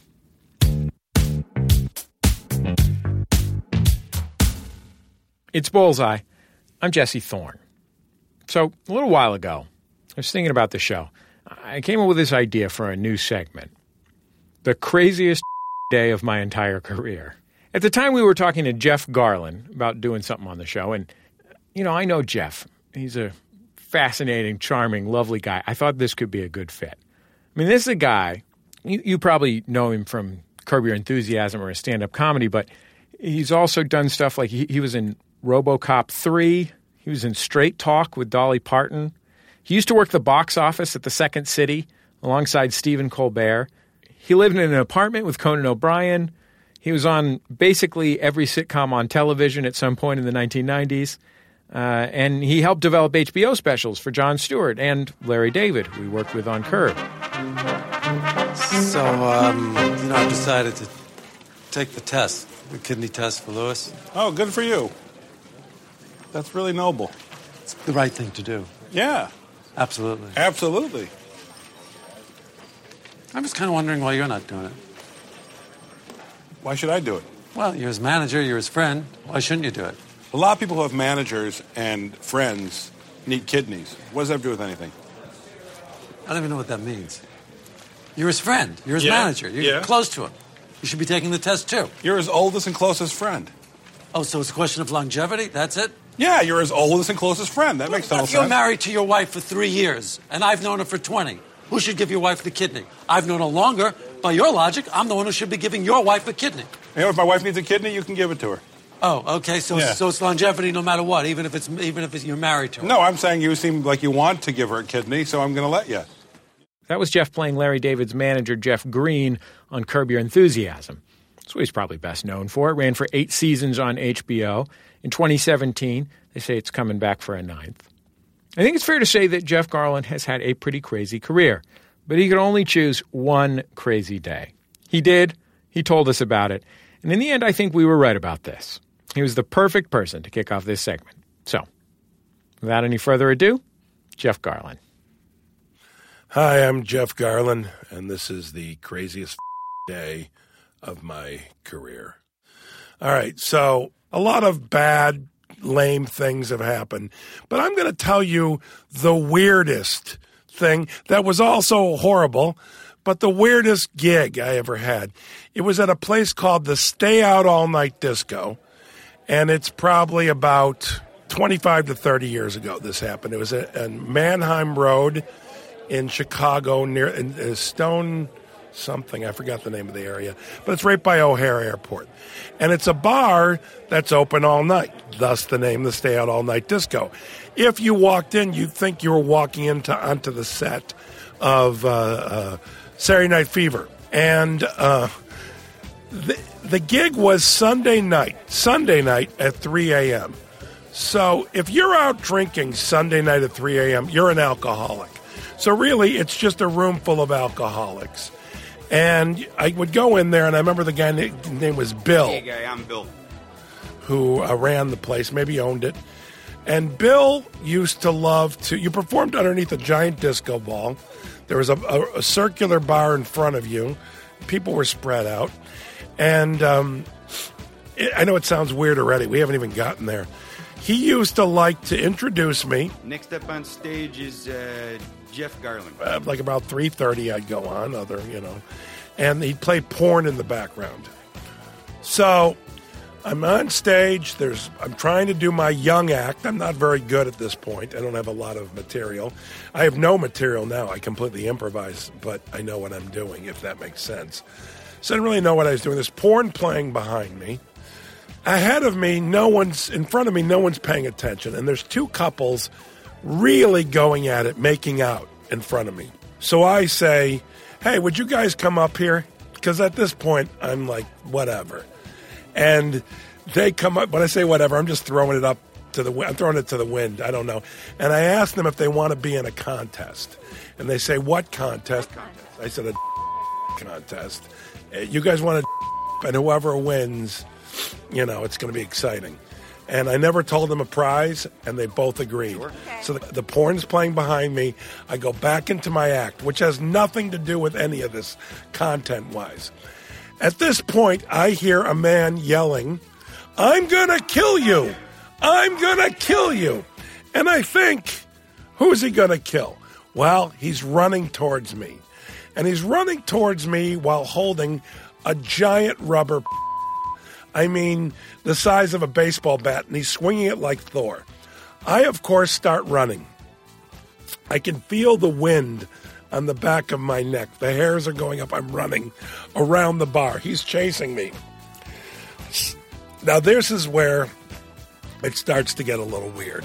It's Bullseye. I'm Jesse Thorne. So, a little while ago, I was thinking about the show. I came up with this idea for a new segment. The craziest day of my entire career. At the time, we were talking to Jeff Garlin about doing something on the show. And, you know, I know Jeff. He's a fascinating, charming, lovely guy. I thought this could be a good fit. I mean, this is a guy, you, you probably know him from Curb Your Enthusiasm or a stand-up comedy, but he's also done stuff like he, he was in RoboCop three. He was in Straight Talk with Dolly Parton. He used to work the box office at the Second City alongside Stephen Colbert. He lived in an apartment with Conan O'Brien. He was on basically every sitcom on television at some point in the nineteen nineties. Uh, and he helped develop H B O specials for Jon Stewart and Larry David, who we worked with on Curb. So, um, you know, I've decided to take the test, the kidney test for Lewis. Oh, good for you. That's really noble. It's the right thing to do. Yeah. Absolutely. Absolutely. I'm just kind of wondering why you're not doing it. Why should I do it? Well, you're his manager, you're his friend. Why shouldn't you do it? A lot of people who have managers and friends need kidneys. What does that have to do with anything? I don't even know what that means. You're his friend. You're his Yeah. manager. You're Yeah. close to him. You should be taking the test, too. You're his oldest and closest friend. Oh, so it's a question of longevity? That's it? Yeah, you're his oldest and closest friend. That makes total If you're sense. married to your wife for three years, and I've known her for twenty, who should give your wife the kidney? I've known her longer. By your logic, I'm the one who should be giving your wife a kidney. You know, if my wife needs a kidney, you can give it to her. Oh, okay. So, Yeah. so it's longevity no matter what, even if it's even if it's, you're married to her. No, I'm saying you seem like you want to give her a kidney, so I'm going to let you. That was Jeff playing Larry David's manager, Jeff Green, on Curb Your Enthusiasm. That's what he's probably best known for. It ran for eight seasons on H B O. In twenty seventeen, they say it's coming back for a ninth. I think it's fair to say that Jeff Garlin has had a pretty crazy career, but he could only choose one crazy day. He did. He told us about it. And in the end, I think we were right about this. He was the perfect person to kick off this segment. So, without any further ado, Jeff Garlin. Hi, I'm Jeff Garlin, and this is the craziest day of my career. All right, so a lot of bad, lame things have happened, but I'm going to tell you the weirdest thing that was also horrible, but the weirdest gig I ever had. It was at a place called the Stay Out All Night Disco, and it's probably about twenty-five to thirty years ago this happened. It was at, at Mannheim Road in Chicago, near in, in Stone something. I forgot the name of the area, but it's right by O'Hare Airport. And it's a bar that's open all night, thus the name, the Stay Out All Night Disco. If you walked in, you'd think you were walking into onto the set of uh, uh, Saturday Night Fever. And uh, the, the gig was Sunday night, Sunday night at three a.m. So if you're out drinking Sunday night at three a.m., you're an alcoholic. So really, it's just a room full of alcoholics. And I would go in there, and I remember the guy named his name was Bill. Hey, guy, I'm Bill. Who uh, ran the place, maybe owned it. And Bill used to love to, you performed underneath a giant disco ball. There was a, a, a circular bar in front of you. People were spread out. And um, it, I know it sounds weird already. We haven't even gotten there. He used to like to introduce me. Next up on stage is uh, Jeff Garlin. Uh, like about three thirty I'd go on, other, you know. And he'd play porn in the background. So I'm on stage. There's I'm trying to do my young act. I'm not very good at this point. I don't have a lot of material. I have no material now. I completely improvise, but I know what I'm doing, if that makes sense. So I didn't really know what I was doing. There's porn playing behind me. Ahead of me, no one's in front of me, no one's paying attention. And there's two couples really going at it, making out in front of me. So I say, hey, would you guys come up here? Because at this point, I'm like, whatever. And they come up. When I say whatever, I'm just throwing it up to the wind. I'm throwing it to the wind. I don't know. And I asked them if they want to be in a contest. And they say, what contest? What contest? I said, a contest. You guys want to, and whoever wins, you know, it's going to be exciting. And I never told them a prize, and they both agreed. Sure. Okay. So the, the porn's playing behind me. I go back into my act, which has nothing to do with any of this content-wise. At this point, I hear a man yelling, I'm going to kill you. I'm going to kill you. And I think, who's he going to kill? Well, he's running towards me. And he's running towards me while holding a giant rubber I mean, the size of a baseball bat, and he's swinging it like Thor. I, of course, start running. I can feel the wind on the back of my neck. The hairs are going up. I'm running around the bar. He's chasing me. Now, this is where it starts to get a little weird.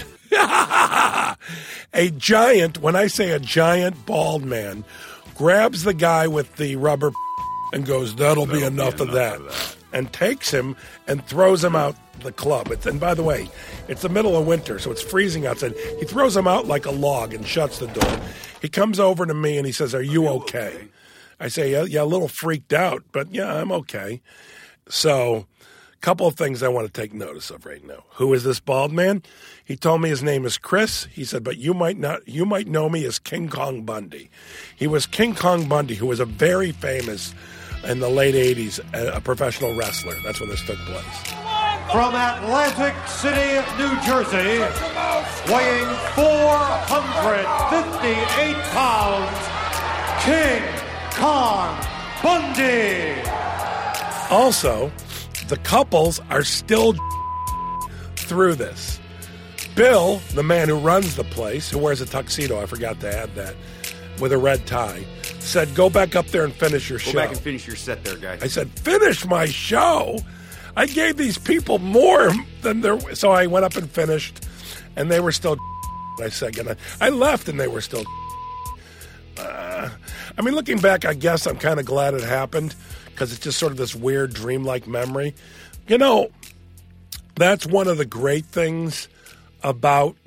A giant, when I say a giant bald man, grabs the guy with the rubber and goes, that'll, that'll be enough, be enough of, that. of that. and takes him and throws him out the club. It's, and by the way, it's the middle of winter, so it's freezing outside. He throws him out like a log and shuts the door. He comes over to me and he says, "Are you okay?" I say, yeah, yeah, a little freaked out, but yeah, I'm okay. So a couple of things I want to take notice of right now. Who is this bald man? He told me his name is Chris. He said, but you might not, you might know me as King Kong Bundy. He was King Kong Bundy, who was a very famous, in the late eighties, a professional wrestler. That's when this took place. From Atlantic City, New Jersey, weighing four hundred fifty-eight pounds, King Kong Bundy. Also, the couples are still through this. Bill, the man who runs the place, who wears a tuxedo, I forgot to add that, with a red tie, said, go back up there and finish your Go show. back and finish your set there, guy. I said, finish my show? I gave these people more than there. So I went up and finished, and they were still I said, and I, I left, and they were still uh, I mean, looking back, I guess I'm kind of glad it happened, because it's just sort of this weird dreamlike memory. You know, that's one of the great things about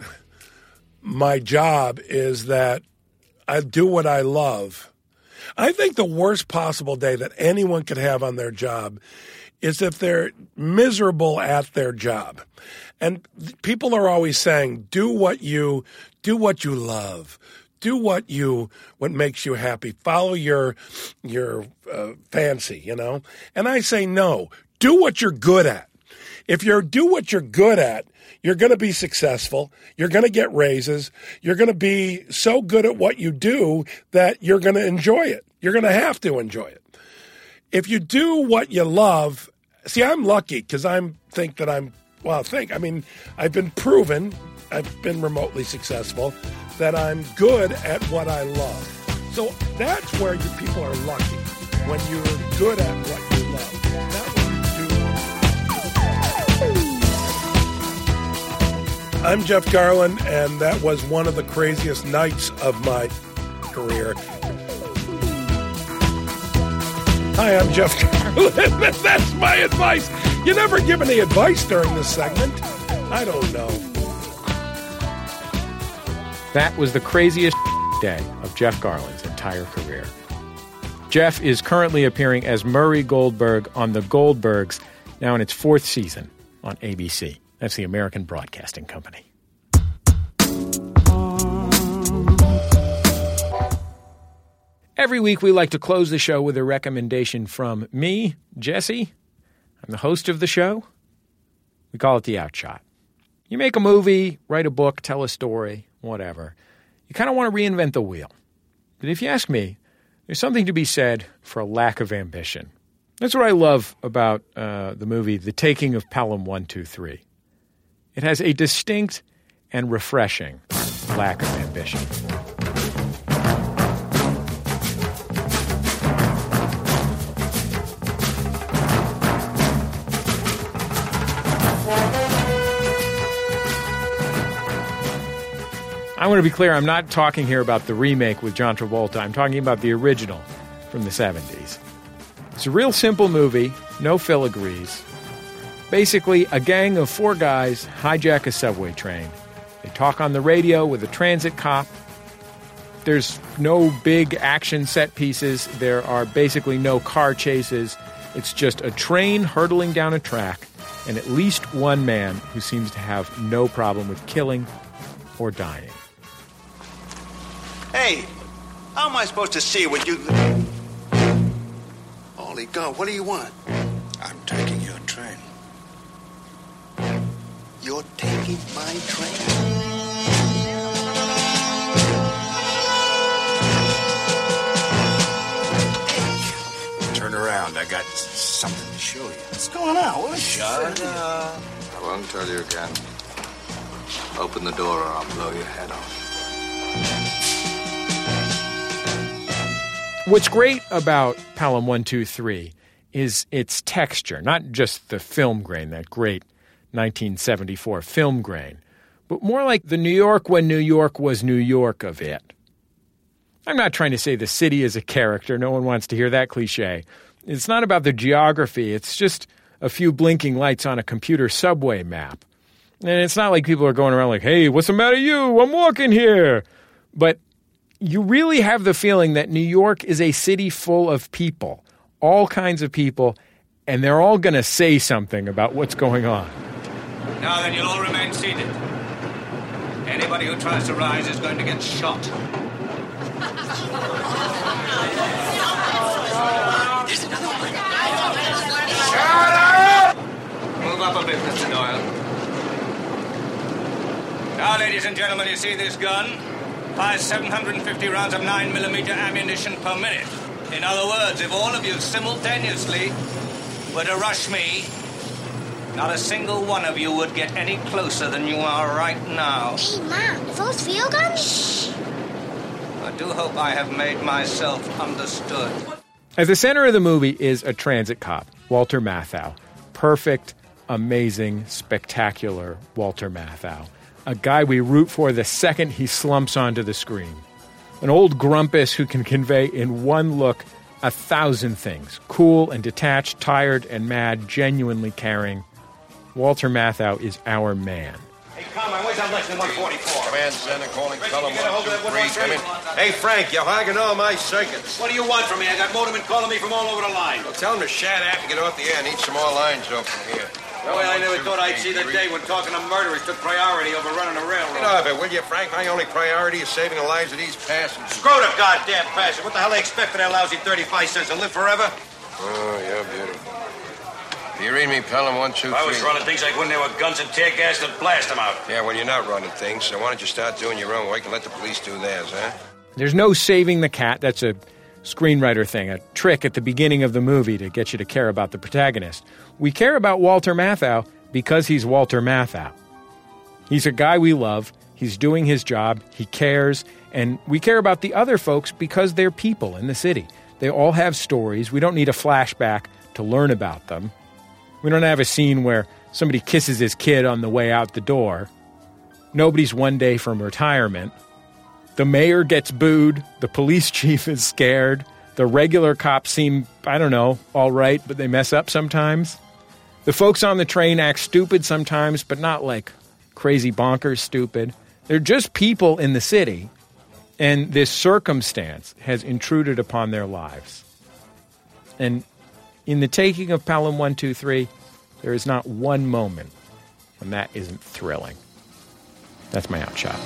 my job is that I do what I love. I think the worst possible day that anyone could have on their job is if they're miserable at their job. And people are always saying, do what you do what you love. Do what you what makes you happy. Follow your your uh, fancy, you know. And I say no. Do what you're good at. If you do what you're good at, you're going to be successful. You're going to get raises. You're going to be so good at what you do that you're going to enjoy it. You're going to have to enjoy it. If you do what you love, see, I'm lucky because I think that I'm, well, I think, I mean, I've been proven, I've been remotely successful, that I'm good at what I love. So that's where you people are lucky, when you're good at what you love. That I'm Jeff Garlin, and that was one of the craziest nights of my career. Hi, I'm Jeff Garlin. That's my advice. You never give any advice during this segment. I don't know. That was the craziest day of Jeff Garlin's entire career. Jeff is currently appearing as Murray Goldberg on The Goldbergs, now in its fourth season on A B C. That's the American Broadcasting Company. Every week we like to close the show with a recommendation from me, Jesse. I'm the host of the show. We call it The Outshot. You make a movie, write a book, tell a story, whatever. You kind of want to reinvent the wheel. But if you ask me, there's something to be said for a lack of ambition. That's what I love about uh, the movie The Taking of Pelham one two three. It has a distinct and refreshing lack of ambition. I want to be clear, I'm not talking here about the remake with John Travolta. I'm talking about the original from the seventies. It's a real simple movie, no filigrees. Basically, a gang of four guys hijack a subway train. They talk on the radio with a transit cop. There's no big action set pieces. There are basically no car chases. It's just a train hurtling down a track and at least one man who seems to have no problem with killing or dying. Hey, how am I supposed to see what you... Holy God, what do you want? I'm taking your train. You're taking my train? Hey, turn around. I got something to show you. What's going on? What? Shut up. I won't tell you again. Open the door or I'll blow your head off. What's great about Pelham one two three is its texture, not just the film grain, that great nineteen seventy-four film grain, but more like the New York when New York was New York of it. I'm not trying to say the city is a character. No one wants to hear that cliche. It's not about the geography. It's just a few blinking lights on a computer subway map. And it's not like people are going around like, hey, what's the matter with you? I'm walking here. But you really have the feeling that New York is a city full of people, all kinds of people, and they're all going to say something about what's going on. Now then, you'll all remain seated. Anybody who tries to rise is going to get shot. There's another one. Shut up! Move up a bit, Mister Doyle. Now, ladies and gentlemen, you see this gun? Fires seven hundred fifty rounds of nine millimeter ammunition per minute. In other words, if all of you simultaneously were to rush me, not a single one of you would get any closer than you are right now. Hey, Mom, are those field guns? Shh. I do hope I have made myself understood. At the center of the movie is a transit cop, Walter Matthau. Perfect, amazing, spectacular Walter Matthau. A guy we root for the second he slumps onto the screen. An old grumpus who can convey in one look a thousand things. Cool and detached, tired and mad, genuinely caring. Walter Matthau is our man. Hey, Carmine, where's that Lexington one forty-four? Command center calling column get a hold of that one two three. one Come in. Hey, Frank, you're hogging all my circuits. What do you want from me? I got motormen calling me from all over the line. Well, tell him to shut up and get off the air. I need some more lines open here. Well, I never thought I'd see the day when talking to murderers took priority over running a railroad. Get off it, will you, Frank? My only priority is saving the lives of these passengers. Screw the goddamn passengers. What the hell they expect for that lousy thirty-five cents to live forever? Oh, you're beautiful. Do you read me, Pelham? One, two, If I three. was running things like when there were guns and tear gas to blast them out. Yeah, well, you're not running things, so why don't you start doing your own work and let the police do theirs, huh? There's no saving the cat. That's a screenwriter thing, a trick at the beginning of the movie to get you to care about the protagonist. We care about Walter Matthau because he's Walter Matthau. He's a guy we love. He's doing his job. He cares. And we care about the other folks because they're people in the city. They all have stories. We don't need a flashback to learn about them. We don't have a scene where somebody kisses his kid on the way out the door. Nobody's one day from retirement. The mayor gets booed. The police chief is scared. The regular cops seem, I don't know, all right, but they mess up sometimes. The folks on the train act stupid sometimes, but not like crazy bonkers stupid. They're just people in the city, and this circumstance has intruded upon their lives. And in the taking of Pelham one two three, there is not one moment when that isn't thrilling. That's my outshot.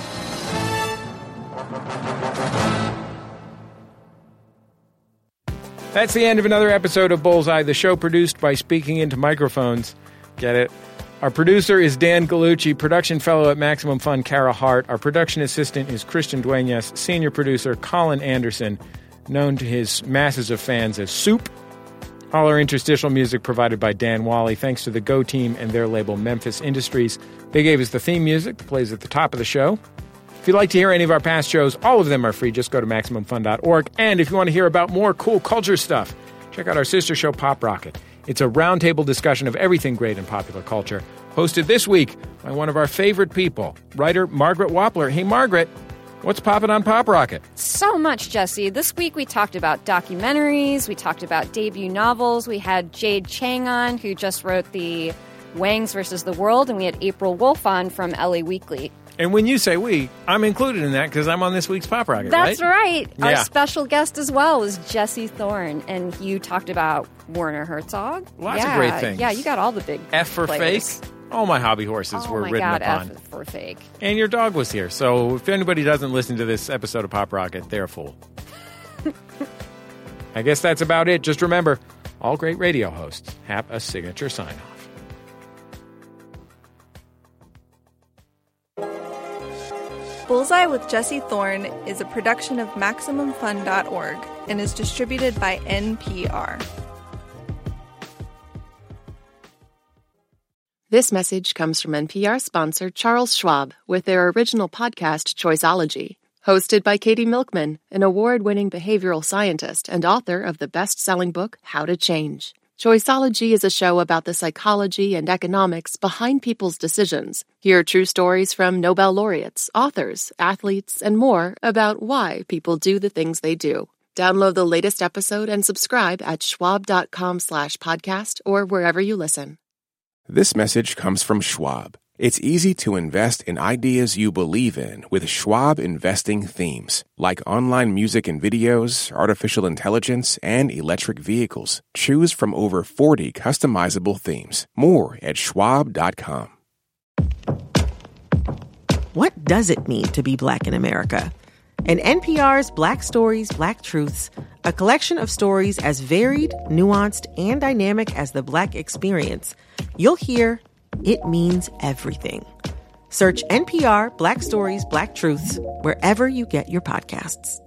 That's the end of another episode of Bullseye, the show produced by Speaking Into Microphones. Get it? Our producer is Dan Gallucci, production fellow at Maximum Fun, Kara Hart. Our production assistant is Christian Duenas, senior producer Colin Anderson, known to his masses of fans as Soup. All our interstitial music provided by Dan Wally, thanks to the Go Team and their label Memphis Industries. They gave us the theme music that plays at the top of the show. If you'd like to hear any of our past shows, all of them are free. Just go to Maximum Fun dot org. And if you want to hear about more cool culture stuff, check out our sister show, Pop Rocket. It's a roundtable discussion of everything great in popular culture, hosted this week by one of our favorite people, writer Margaret Wappler. Hey, Margaret, what's popping on Pop Rocket? So much, Jesse. This week we talked about documentaries, we talked about debut novels, we had Jade Chang on, who just wrote the Wangs versus the World, and we had April Wolf on from L A Weekly. And when you say we, I'm included in that because I'm on this week's Pop Rocket, That's right? right. Our Yeah. special guest as well was Jesse Thorne, and you talked about Werner Herzog. Lots of yeah, great things. Yeah, you got all the big F for players. fake. All my hobby horses Oh were my ridden God, upon. F for fake. And your dog was here. So if anybody doesn't listen to this episode of Pop Rocket, they're a fool. I guess that's about it. Just remember, all great radio hosts have a signature sign-off. Bullseye with Jesse Thorne is a production of Maximum Fun dot org and is distributed by N P R. This message comes from N P R sponsor Charles Schwab with their original podcast, Choiceology. Hosted by Katie Milkman, an award-winning behavioral scientist and author of the best-selling book, How to Change. Choiceology is a show about the psychology and economics behind people's decisions. Hear true stories from Nobel laureates, authors, athletes, and more about why people do the things they do. Download the latest episode and subscribe at schwab.com slash podcast or wherever you listen. This message comes from Schwab. It's easy to invest in ideas you believe in with Schwab investing themes, like online music and videos, artificial intelligence, and electric vehicles. Choose from over forty customizable themes. More at schwab dot com. What does it mean to be Black in America? In N P R's Black Stories, Black Truths, a collection of stories as varied, nuanced, and dynamic as the Black experience, you'll hear it means everything. Search N P R Black Stories, Black Truths wherever you get your podcasts.